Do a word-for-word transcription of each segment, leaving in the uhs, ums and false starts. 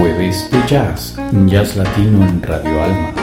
Jueves de Jazz, Jazz Latino en Radio Alma.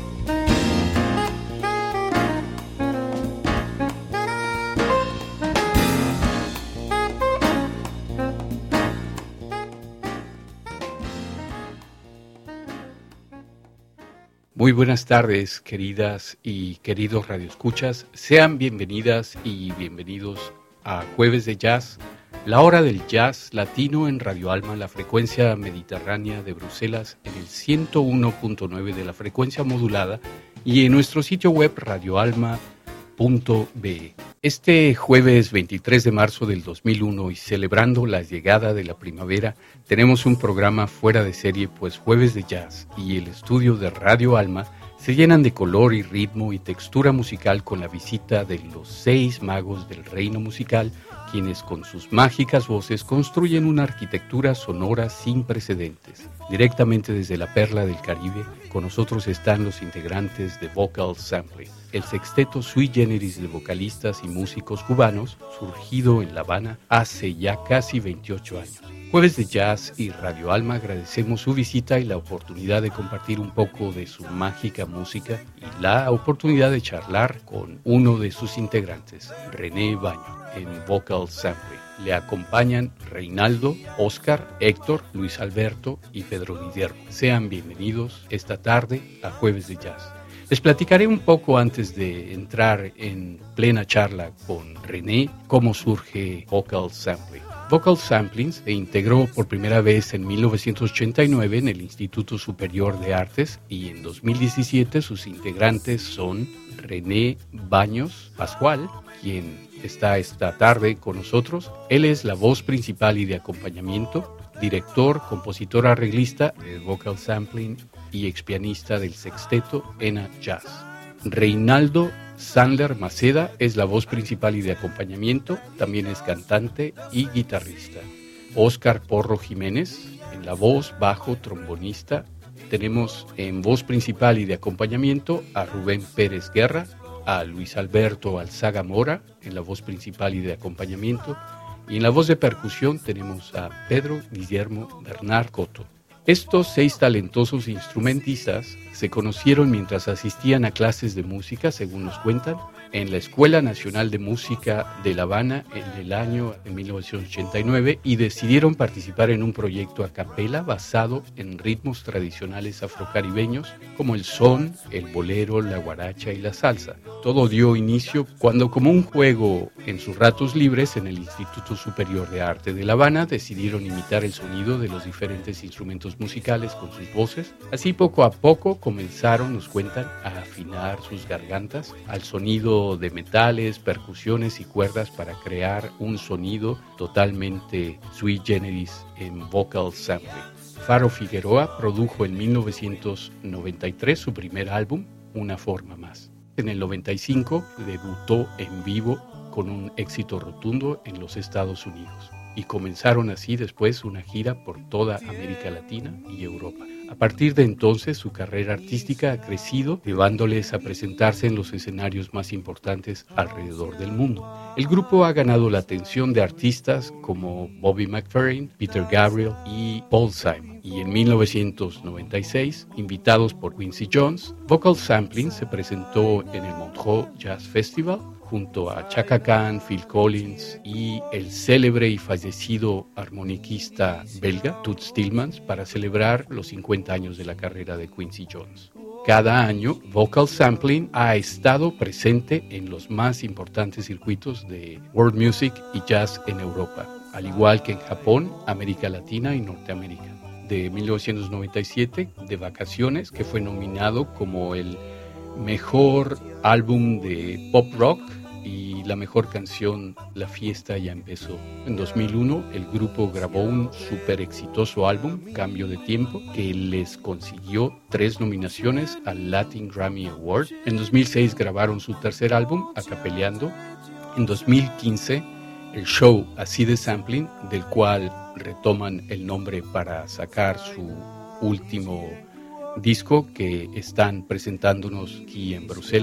Muy buenas tardes, queridas y queridos radioescuchas. Sean bienvenidas y bienvenidos a Jueves de Jazz, la hora del jazz latino en Radio Alma, la frecuencia mediterránea de Bruselas, en el ciento uno punto nueve de la frecuencia modulada y en nuestro sitio web radioalma punto be. Este jueves veintitrés de marzo del dos mil uno y celebrando la llegada de la primavera, tenemos un programa fuera de serie, pues Jueves de Jazz y el estudio de Radio Alma se llenan de color y ritmo y textura musical con la visita de los seis magos del reino musical, quienes con sus mágicas voces construyen una arquitectura sonora sin precedentes. Directamente desde la perla del Caribe, con nosotros están los integrantes de Vocal Sampling, el sexteto sui generis de vocalistas y músicos cubanos, surgido en La Habana hace ya casi veintiocho años. Jueves de Jazz y Radio Alma agradecemos su visita y la oportunidad de compartir un poco de su mágica música y la oportunidad de charlar con uno de sus integrantes, René Baño, en Vocal Sampling. Le acompañan Reinaldo, Oscar, Héctor, Luis Alberto y Pedro Guillermo. Sean bienvenidos esta tarde a Jueves de Jazz. Les platicaré un poco antes de entrar en plena charla con René cómo surge Vocal Sampling. Vocal Sampling se integró por primera vez en mil novecientos ochenta y nueve en el Instituto Superior de Artes y en dos mil diecisiete sus integrantes son René Baños Pascual, quien está esta tarde con nosotros. Él es la voz principal y de acompañamiento, director, compositor, arreglista de Vocal Sampling y expianista del sexteto ENA Jazz. Reinaldo Sandler Maceda es la voz principal y de acompañamiento, también es cantante y guitarrista. Oscar Porro Jiménez en la voz, bajo, trombonista. Tenemos en voz principal y de acompañamiento a Rubén Pérez Guerra, a Luis Alberto Alzaga Mora en la voz principal y de acompañamiento, y en la voz de percusión tenemos a Pedro Guillermo Bernard Coto. Estos seis talentosos instrumentistas se conocieron mientras asistían a clases de música, según nos cuentan, en la Escuela Nacional de Música de La Habana en el año de mil novecientos ochenta y nueve y decidieron participar en un proyecto a capela basado en ritmos tradicionales afrocaribeños como el son, el bolero, la guaracha y la salsa. Todo dio inicio cuando, como un juego en sus ratos libres en el Instituto Superior de Arte de La Habana, decidieron imitar el sonido de los diferentes instrumentos musicales con sus voces. Así poco a poco comenzaron, nos cuentan, a afinar sus gargantas al sonido de metales, percusiones y cuerdas para crear un sonido totalmente sui generis en Vocal Sampling. Faro Figueroa produjo en mil novecientos noventa y tres su primer álbum, Una Forma Más. En el noventa y cinco debutó en vivo con un éxito rotundo en los Estados Unidos y comenzaron así después una gira por toda América Latina y Europa. A partir de entonces, su carrera artística ha crecido, llevándoles a presentarse en los escenarios más importantes alrededor del mundo. El grupo ha ganado la atención de artistas como Bobby McFerrin, Peter Gabriel y Paul Simon. Y en mil novecientos noventa y seis, invitados por Quincy Jones, Vocal Sampling se presentó en el Montreux Jazz Festival junto a Chaka Khan, Phil Collins y el célebre y fallecido armoniquista belga Toots Thielemans para celebrar los cincuenta años de la carrera de Quincy Jones. Cada año, Vocal Sampling ha estado presente en los más importantes circuitos de world music y jazz en Europa, al igual que en Japón, América Latina y Norteamérica. De mil novecientos noventa y siete, de Vacaciones, que fue nominado como el mejor álbum de pop rock y la mejor canción La Fiesta Ya Empezó. En dos mil uno el grupo grabó un súper exitoso álbum, Cambio de Tiempo, que les consiguió tres nominaciones al Latin Grammy Award. En dos mil seis grabaron su tercer álbum, Acapeleando. En dos mil quince el show Así de Sampling, del cual retoman el nombre para sacar su último disco que están presentándonos aquí en Bruselas,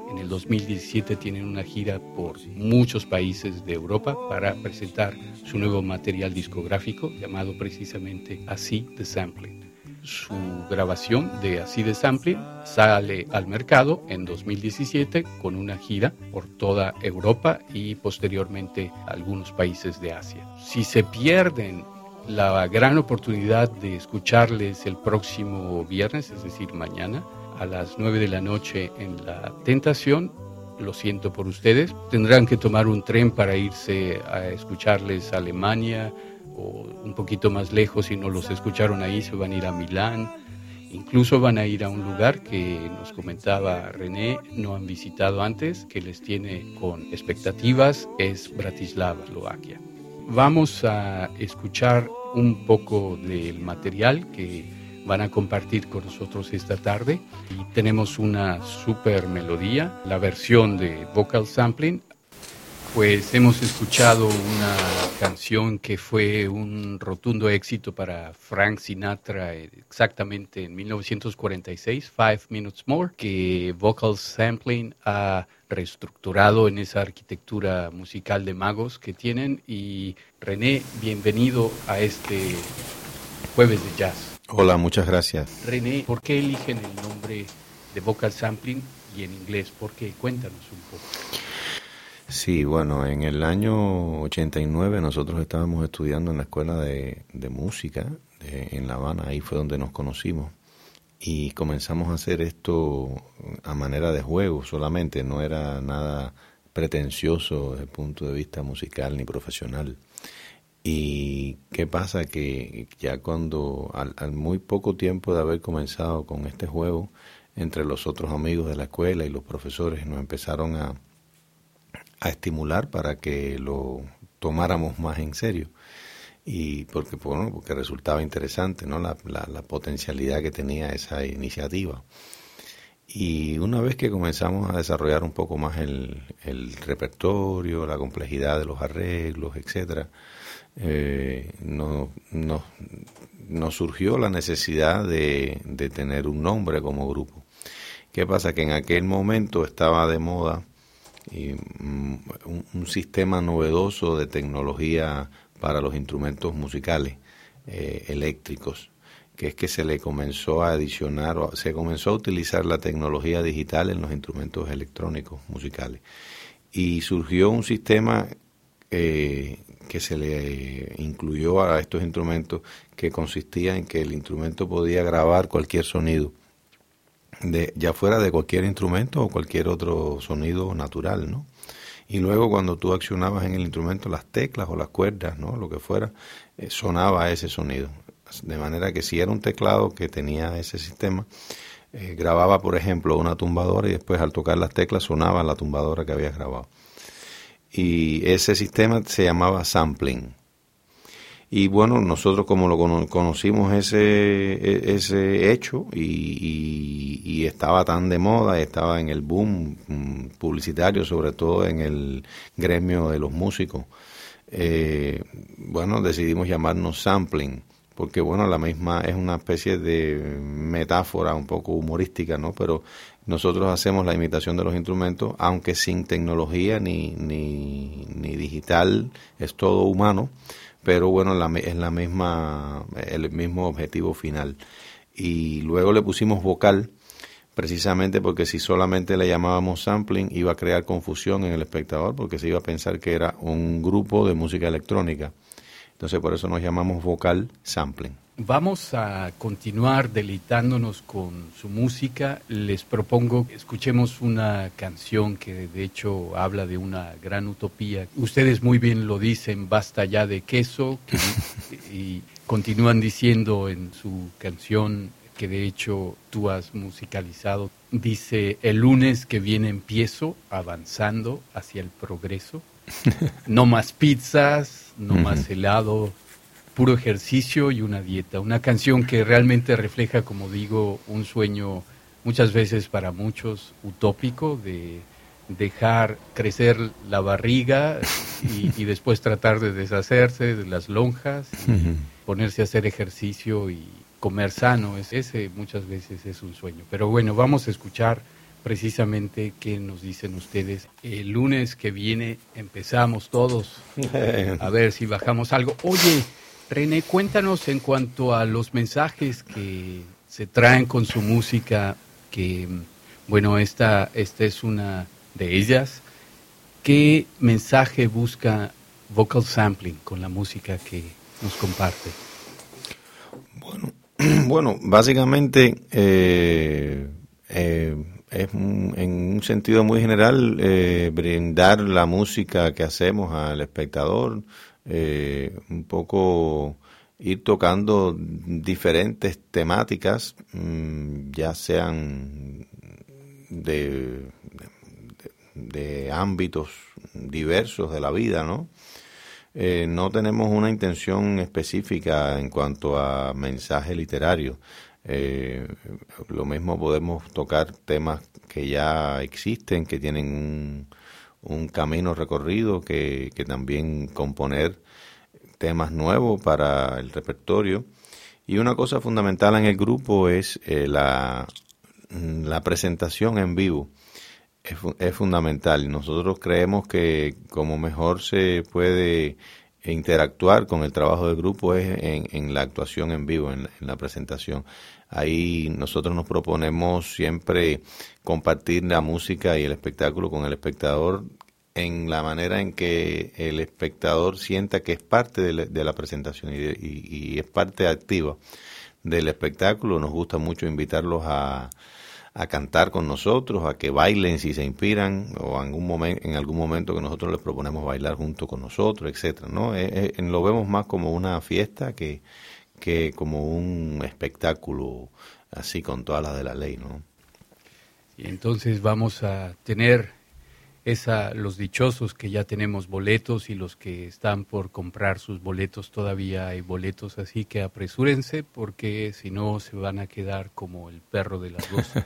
En el dos mil diecisiete tienen una gira por muchos países de Europa para presentar su nuevo material discográfico llamado precisamente Así de Sampling. Su grabación de Así de Sampling sale al mercado en dos mil diecisiete con una gira por toda Europa y posteriormente algunos países de Asia. Si se pierden la gran oportunidad de escucharles el próximo viernes, es decir, mañana, a las nueve de la noche en La Tentación, lo siento por ustedes. Tendrán que tomar un tren para irse a escucharles a Alemania o un poquito más lejos. Si no los escucharon ahí, se van a ir a Milán. Incluso van a ir a un lugar que nos comentaba René, no han visitado antes, que les tiene con expectativas, es Bratislava, Eslovaquia. Vamos a escuchar un poco del material que van a compartir con nosotros esta tarde. Y tenemos una super melodía, la versión de Vocal Sampling. Pues hemos escuchado una canción que fue un rotundo éxito para Frank Sinatra exactamente en mil novecientos cuarenta y seis, Five Minutes More, que Vocal Sampling ha reestructurado en esa arquitectura musical de magos que tienen. Y René, bienvenido a este Jueves de Jazz. Hola, muchas gracias. René, ¿por qué eligen el nombre de Vocal Sampling y en inglés? ¿Por qué? Cuéntanos un poco. Sí, bueno, en el año ochenta y nueve nosotros estábamos estudiando en la escuela de, de música de, en La Habana, ahí fue donde nos conocimos y comenzamos a hacer esto a manera de juego solamente, no era nada pretencioso desde el punto de vista musical ni profesional. Y qué pasa que ya cuando al, al muy poco tiempo de haber comenzado con este juego, entre los otros amigos de la escuela y los profesores nos empezaron a, a estimular para que lo tomáramos más en serio. Y porque, bueno, porque resultaba interesante, ¿no? La, la, la potencialidad que tenía esa iniciativa. Y una vez que comenzamos a desarrollar un poco más el, el repertorio, la complejidad de los arreglos, etcétera, Eh, nos no, no surgió la necesidad de, de tener un nombre como grupo. ¿Qué pasa? Que en aquel momento estaba de moda y, um, un, un sistema novedoso de tecnología para los instrumentos musicales eh, eléctricos, que es que se le comenzó a adicionar, se comenzó a utilizar la tecnología digital en los instrumentos electrónicos musicales. Y surgió un sistema eh, que se le incluyó a estos instrumentos, que consistía en que el instrumento podía grabar cualquier sonido, de, ya fuera de cualquier instrumento o cualquier otro sonido natural, ¿no? Y luego cuando tú accionabas en el instrumento las teclas o las cuerdas, ¿no? Lo que fuera, eh, sonaba ese sonido. De manera que si era un teclado que tenía ese sistema, eh, grababa, por ejemplo, una tumbadora y después al tocar las teclas sonaba la tumbadora que habías grabado. Y ese sistema se llamaba sampling. Y bueno, nosotros como lo cono- conocimos ese ese hecho y, y, y estaba tan de moda, estaba en el boom mm, publicitario, sobre todo en el gremio de los músicos, eh, bueno, decidimos llamarnos sampling, porque bueno, la misma es una especie de metáfora un poco humorística, ¿no? Pero nosotros hacemos la imitación de los instrumentos, aunque sin tecnología ni, ni, ni digital, es todo humano, pero bueno, la, es la misma, el mismo objetivo final. Y luego le pusimos vocal, precisamente porque si solamente le llamábamos sampling iba a crear confusión en el espectador, porque se iba a pensar que era un grupo de música electrónica. Entonces por eso nos llamamos vocal sampling. Vamos a continuar deleitándonos con su música. Les propongo que escuchemos una canción que de hecho habla de una gran utopía. Ustedes muy bien lo dicen, basta ya de queso, que, y continúan diciendo en su canción, que de hecho tú has musicalizado, dice: el lunes que viene empiezo avanzando hacia el progreso. No más pizzas, no más helado, puro ejercicio y una dieta. Una canción que realmente refleja, como digo, un sueño muchas veces para muchos utópico de dejar crecer la barriga y, y después tratar de deshacerse de las lonjas y uh-huh. ponerse a hacer ejercicio y comer sano. Ese muchas veces es un sueño. Pero bueno, vamos a escuchar precisamente qué nos dicen ustedes. El lunes que viene empezamos todos a ver si bajamos algo. Oye, René, cuéntanos en cuanto a los mensajes que se traen con su música, que, bueno, esta, esta es una de ellas. ¿Qué mensaje busca Vocal Sampling con la música que nos comparte? Bueno, bueno básicamente eh, eh, es un, en un sentido muy general eh, brindar la música que hacemos al espectador, eh, un poco ir tocando diferentes temáticas, mmm, ya sean de, de, de ámbitos diversos de la vida, ¿no? Eh, no tenemos una intención específica en cuanto a mensaje literario. Eh, lo mismo podemos tocar temas que ya existen, que tienen un, un camino recorrido, que, que también componer temas nuevos para el repertorio. Y una cosa fundamental en el grupo es eh, la, la presentación en vivo. Es, es fundamental. Nosotros creemos que como mejor se puede interactuar con el trabajo del grupo es en, en la actuación en vivo, en, en la presentación. Ahí nosotros nos proponemos siempre compartir la música y el espectáculo con el espectador en la manera en que el espectador sienta que es parte de la, de la presentación y, de, y, y es parte activa del espectáculo. Nos gusta mucho invitarlos a a cantar con nosotros, a que bailen si se inspiran, o en algún momento, en algún momento que nosotros les proponemos bailar junto con nosotros, etcétera, ¿no? Eh, eh, lo vemos más como una fiesta que, que como un espectáculo así con todas las de la ley, ¿no? Y entonces vamos a tener esa, los dichosos que ya tenemos boletos y los que están por comprar sus boletos, todavía hay boletos, así que apresúrense porque si no se van a quedar como el perro de las dos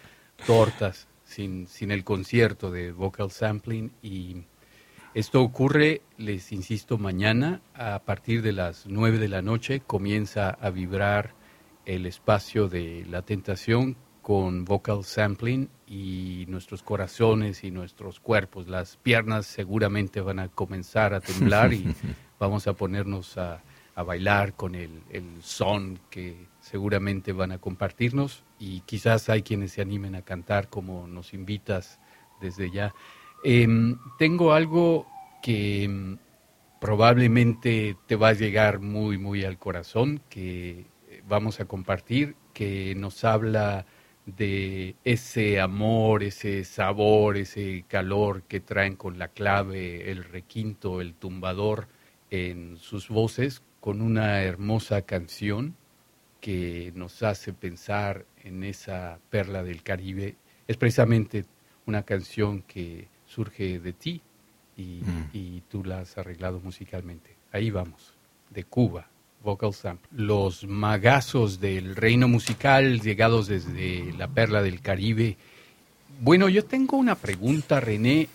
tortas sin, sin el concierto de Vocal Sampling. Y esto ocurre, les insisto, mañana a partir de las nueve de la noche comienza a vibrar el espacio de La Tentación con Vocal Sampling, y nuestros corazones y nuestros cuerpos, las piernas seguramente van a comenzar a temblar y vamos a ponernos a, a bailar con el, el son que seguramente van a compartirnos, y quizás hay quienes se animen a cantar como nos invitas desde ya. Eh, tengo algo que um, probablemente te va a llegar muy, muy al corazón, que vamos a compartir, que nos habla de ese amor, ese sabor, ese calor que traen con la clave, el requinto, el tumbador en sus voces, con una hermosa canción que nos hace pensar en esa perla del Caribe. Es precisamente una canción que surge de ti y, mm. y tú la has arreglado musicalmente. Ahí vamos, de Cuba. Vocal Sample. Los magazos del reino musical llegados desde la perla del Caribe. Bueno, yo tengo una pregunta, René,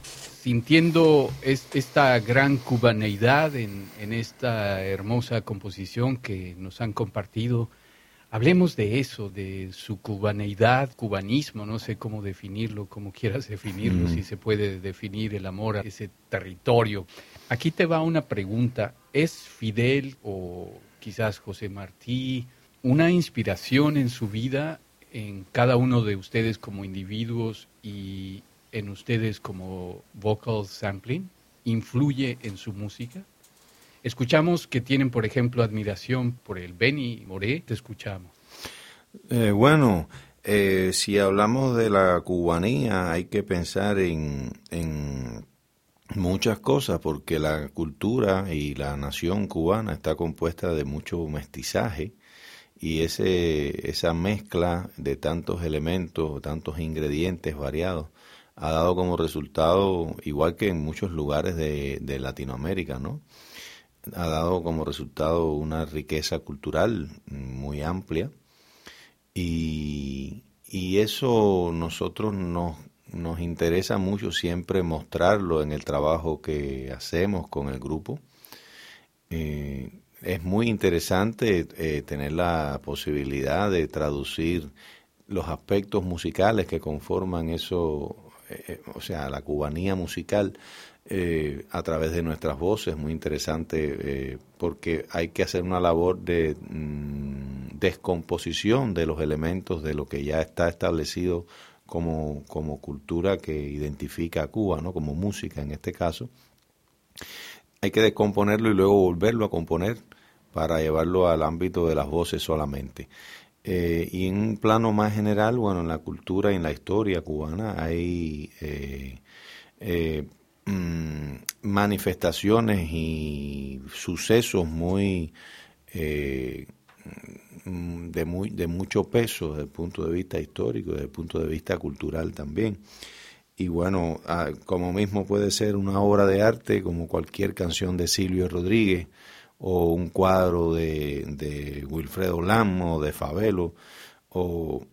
sintiendo es, esta gran cubaneidad en, en esta hermosa composición que nos han compartido. Hablemos de eso, de su cubaneidad, cubanismo, no sé cómo definirlo, como quieras definirlo, mm. si se puede definir el amor a ese territorio. Aquí te va una pregunta. ¿Es Fidel o quizás José Martí una inspiración en su vida, en cada uno de ustedes como individuos y en ustedes como Vocal Sampling? ¿Influye en su música? Escuchamos que tienen, por ejemplo, admiración por el Benny Moré. Te escuchamos. Eh, bueno, eh, si hablamos de la cubanía, hay que pensar en, en muchas cosas, porque la cultura y la nación cubana está compuesta de mucho mestizaje, y ese esa mezcla de tantos elementos, tantos ingredientes variados, ha dado como resultado, igual que en muchos lugares de, de Latinoamérica, ¿no? Ha dado como resultado una riqueza cultural muy amplia, y, y eso nosotros nos, nos interesa mucho siempre mostrarlo en el trabajo que hacemos con el grupo. Eh, es muy interesante eh, tener la posibilidad de traducir los aspectos musicales que conforman eso, eh, o sea, la cubanía musical eh, a través de nuestras voces, muy interesante, eh, porque hay que hacer una labor de mm, descomposición de los elementos de lo que ya está establecido como, como cultura que identifica a Cuba, ¿no? Como música en este caso. Hay que descomponerlo y luego volverlo a componer para llevarlo al ámbito de las voces solamente. Eh, y en un plano más general, bueno, en la cultura y en la historia cubana hay eh, eh, mmm, manifestaciones y sucesos muy, eh, de muy de mucho peso desde el punto de vista histórico, desde el punto de vista cultural también. Y bueno, como mismo puede ser una obra de arte, como cualquier canción de Silvio Rodríguez, o un cuadro de, de Wilfredo Lam o de Fabelo, o